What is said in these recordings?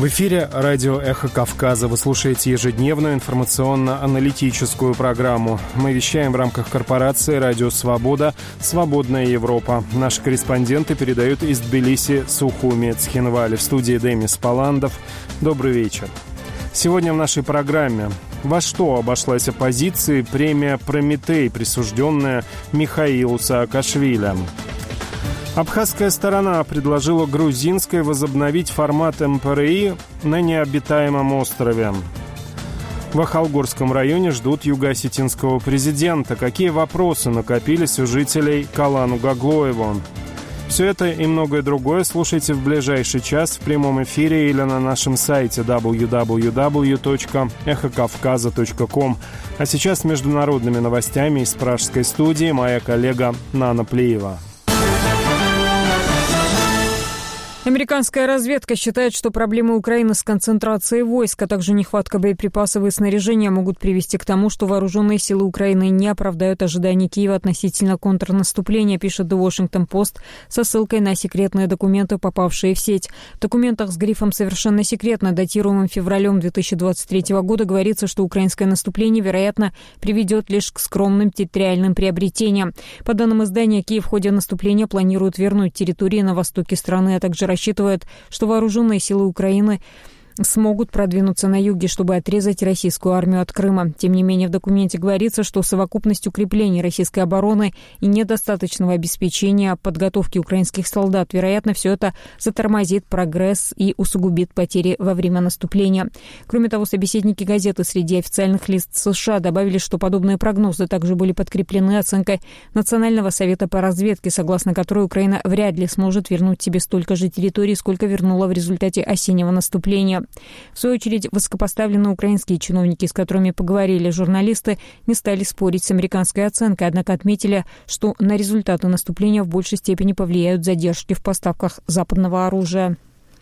В эфире радио «Эхо Кавказа». Вы слушаете ежедневную информационно-аналитическую программу. Мы вещаем в рамках корпорации «Радио Свобода. Свободная Европа». Наши корреспонденты передают из Тбилиси, Сухуми, Цхинвали. В студии Демис Паландов. Добрый вечер. Сегодня в нашей программе: во что обошлась оппозиции премия «Прометей», присужденная Михаилу Саакашвили? Абхазская сторона предложила грузинской возобновить формат МПРИ на необитаемом острове. В Ахалгорском районе ждут юго-осетинского президента. Какие вопросы накопились у жителей Калану-Гаглоева? Все это и многое другое слушайте в ближайший час в прямом эфире или на нашем сайте www.эхокавказа.ком. А сейчас с международными новостями из пражской студии моя коллега Нана Плиева. Американская разведка считает, что проблемы Украины с концентрацией войск, а также нехватка боеприпасов и снаряжения могут привести к тому, что вооруженные силы Украины не оправдают ожиданий Киева относительно контрнаступления, пишет The Washington Post со ссылкой на секретные документы, попавшие в сеть. В документах с грифом «Совершенно секретно», датируемым февралем 2023 года, говорится, что украинское наступление, вероятно, приведет лишь к скромным территориальным приобретениям. По данным издания, Киев в ходе наступления планирует вернуть территории на востоке страны, а также рассчитывает, что вооруженные силы Украины смогут продвинуться на юге, чтобы отрезать российскую армию от Крыма. Тем не менее, в документе говорится, что совокупность укреплений российской обороны и недостаточного обеспечения подготовки украинских солдат, вероятно, все это затормозит прогресс и усугубит потери во время наступления. Кроме того, собеседники газеты среди официальных лиц США добавили, что подобные прогнозы также были подкреплены оценкой Национального совета по разведке, согласно которой Украина вряд ли сможет вернуть себе столько же территорий, сколько вернула в результате осеннего наступления. В свою очередь, высокопоставленные украинские чиновники, с которыми поговорили журналисты, не стали спорить с американской оценкой, однако отметили, что на результаты наступления в большей степени повлияют задержки в поставках западного оружия.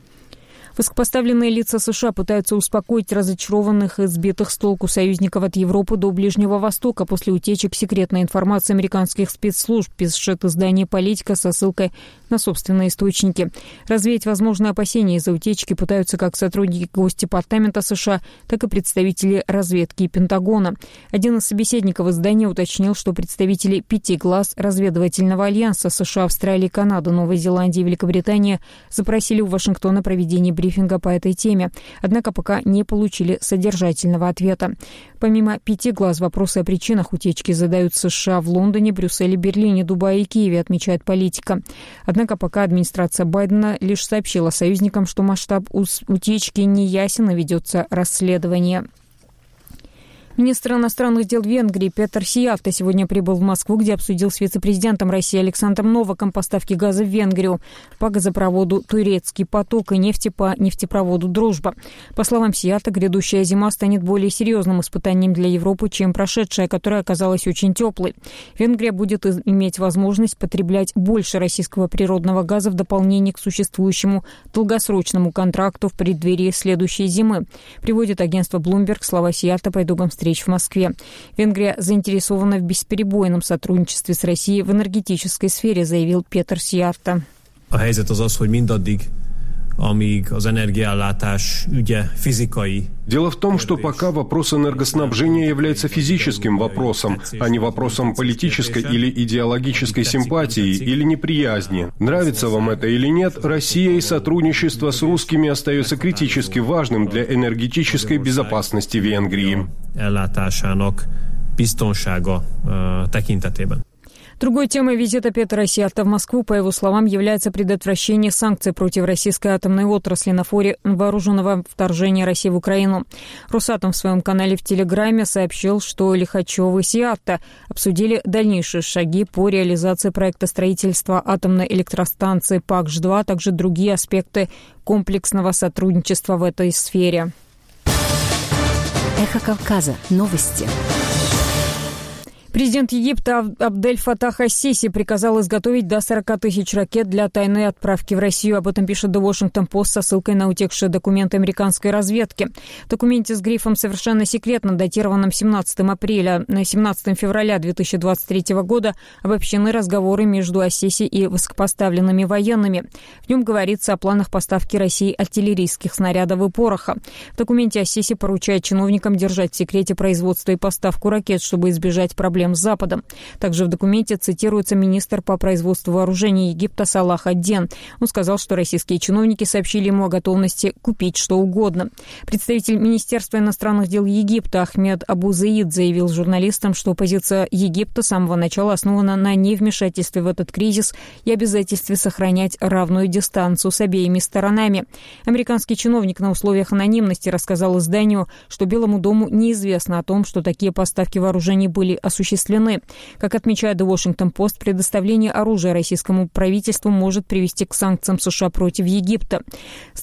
Высокопоставленные лица США пытаются успокоить разочарованных и сбитых с толку союзников от Европы до Ближнего Востока после утечек секретной информации американских спецслужб, пишет издание «Политика» со ссылкой на собственные источники. Развеять возможные опасения из-за утечки пытаются как сотрудники Госдепартамента США, так и представители разведки и Пентагона. Один из собеседников издания уточнил, что представители 5 глаз разведывательного альянса США, Австралии, Канады, Новой Зеландии и Великобритании запросили у Вашингтона проведение брифинга по этой теме, однако пока не получили содержательного ответа. Помимо 5 глаз, вопросы о причинах утечки задают США в Лондоне, Брюсселе, Берлине, Дубае и Киеве, отмечает «Политика». Однако пока администрация Байдена лишь сообщила союзникам, что масштаб утечки не ясен и ведется расследование. Министр иностранных дел Венгрии Петър Сиjarto сегодня прибыл в Москву, где обсудил с вице-президентом России Александром Новаком поставки газа в Венгрию по газопроводу «Турецкий поток» и нефти по нефтепроводу «Дружба». По словам Сиjarto, грядущая зима станет более серьезным испытанием для Европы, чем прошедшая, которая оказалась очень теплой. Венгрия будет иметь возможность потреблять больше российского природного газа в дополнение к существующему долгосрочному контракту в преддверии следующей зимы. Приводит агентство Bloomberg слова Сиjarto по итогам встречи в Москве. Венгрия заинтересована в бесперебойном сотрудничестве с Россией в энергетической сфере, заявил Петър Сиjarto. Дело в том, что пока вопрос энергоснабжения является физическим вопросом, а не вопросом политической или идеологической симпатии или неприязни. Нравится вам это или нет, Россия и сотрудничество с русскими остается критически важным для энергетической безопасности Венгрии. Другой темой визита Петра Сиjarto в Москву, по его словам, является предотвращение санкций против российской атомной отрасли на фоне вооруженного вторжения России в Украину. Росатом в своем канале в Телеграме сообщил, что Лихачев и Сиjarto обсудили дальнейшие шаги по реализации проекта строительства атомной электростанции ПАКШ-2, а также другие аспекты комплексного сотрудничества в этой сфере. Эхо Кавказа. Новости. Президент Египта Абдель-Фатах ас-Сиси приказал изготовить до 40 тысяч ракет для тайной отправки в Россию. Об этом пишет The Washington Post со ссылкой на утекшие документы американской разведки. В документе с грифом «Совершенно секретно», датированном 17 февраля 2023 года, обобщены разговоры между ас-Сиси и высокопоставленными военными. В нем говорится о планах поставки России артиллерийских снарядов и пороха. В документе ас-Сиси поручает чиновникам держать в секрете производство и поставку ракет, чтобы избежать проблем с Западом. Также в документе цитируется министр по производству вооружений Египта Салах ад-Дин. Он сказал, что российские чиновники сообщили ему о готовности купить что угодно. Представитель Министерства иностранных дел Египта Ахмед Абу-Заид заявил журналистам, что позиция Египта с самого начала основана на невмешательстве в этот кризис и обязательстве сохранять равную дистанцию с обеими сторонами. Американский чиновник на условиях анонимности рассказал изданию, что Белому дому неизвестно о том, что такие поставки вооружений были осуществлены. Как отмечает The Washington Post, предоставление оружия российскому правительству может привести к санкциям США против Египта. С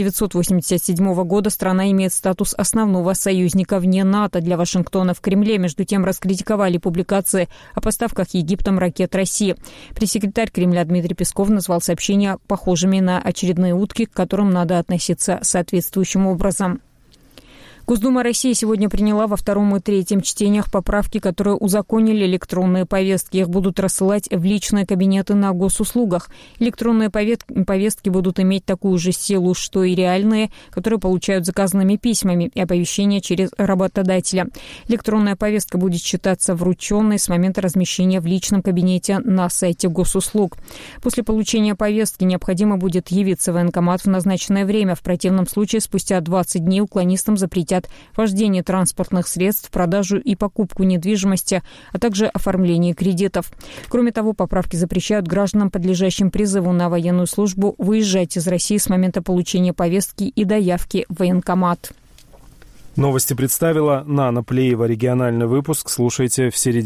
1987 года страна имеет статус основного союзника вне НАТО. Для Вашингтона в Кремле, между тем, раскритиковали публикации о поставках Египтом ракет России. Пресс-секретарь Кремля Дмитрий Песков назвал сообщения похожими на очередные утки, к которым надо относиться соответствующим образом. Госдума России сегодня приняла во втором и третьем чтениях поправки, которые узаконили электронные повестки. Их будут рассылать в личные кабинеты на госуслугах. Электронные повестки будут иметь такую же силу, что и реальные, которые получают заказанными письмами и оповещения через работодателя. Электронная повестка будет считаться врученной с момента размещения в личном кабинете на сайте госуслуг. После получения повестки необходимо будет явиться в военкомат в назначенное время. В противном случае спустя 20 дней уклонистам запретят вождение транспортных средств, продажу и покупку недвижимости, а также оформление кредитов. Кроме того, поправки запрещают гражданам, подлежащим призыву на военную службу, выезжать из России с момента получения повестки и до явки в военкомат. Новости представила Нана Плеева. Региональный выпуск слушайте в середине.